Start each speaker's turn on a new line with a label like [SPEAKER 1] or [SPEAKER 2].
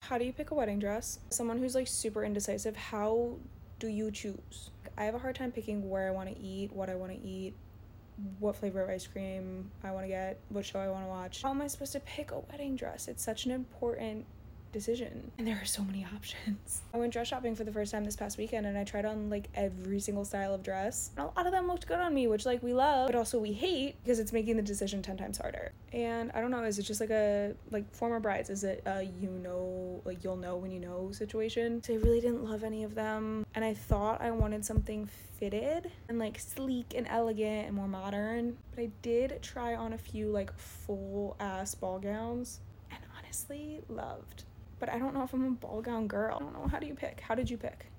[SPEAKER 1] How do you pick a wedding dress? Someone who's like super indecisive, how do you choose? I have a hard time picking where I want to eat, what I want to eat, what flavor of ice cream I want to get, what show I want to watch. How am I supposed to pick a wedding dress? It's such an important decision, and there are so many options. I went dress shopping for the first time this past weekend, and I tried on like every single style of dress, and a lot of them looked good on me, which like we love, but also we hate because it's making the decision 10 times harder. And I don't know, is it just like a like former brides, is it a like you'll know when you know situation? So I really didn't love any of them, and I thought I wanted something fitted and like sleek and elegant and more modern, but I did try on a few like full ass ball gowns and honestly loved. But I don't know if I'm a ball gown girl. I don't know. How do you pick? How did you pick?